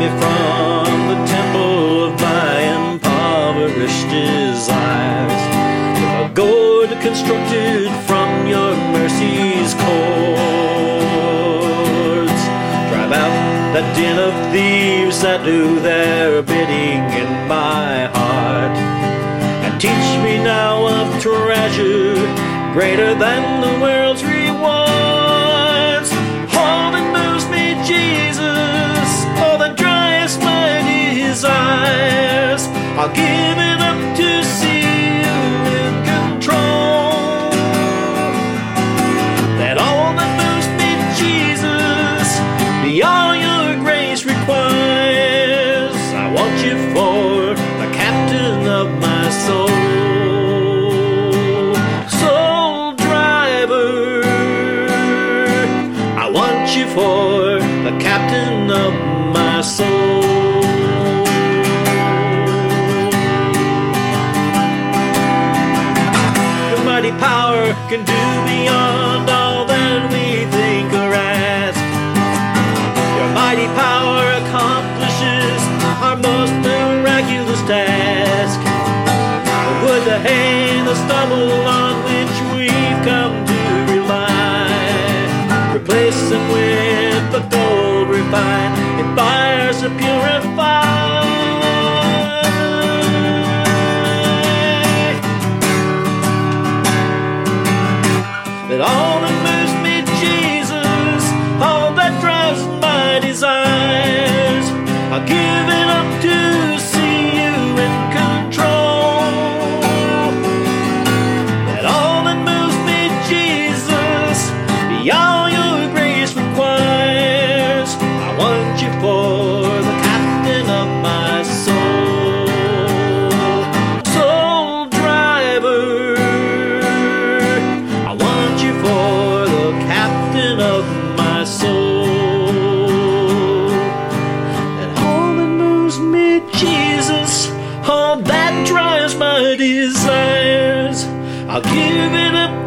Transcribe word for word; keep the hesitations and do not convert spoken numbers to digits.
me from the temple of my impoverished desires, with a gourd constructed from your mercy's cords. Drive out that den of thieves that do their bidding in my heart, and teach me now of treasure greater than the world's rewards. All that moves me, Jesus, all that drives my desires, I'll give it up to see you in control. Let all that moves me, Jesus, be all your grace requires. I want you for the captain of my soul. Soul driver, I want you for the captain of my soul. Your mighty power can do beyond all that we think or ask. Your mighty power accomplishes our most miraculous task. Would the hay, the stubble on which we've come to rely, replace them with the gold refined in fires to purify. That all that moves me, Jesus, all that drives my desires, I'll give it up to see you in control. That all that moves me, Jesus, be all your grace requires. I want you for the captain of my soul. Soul driver, I want you for the captain of my soul. And all that moves me, Jesus, all that drives my desires, I'll give it up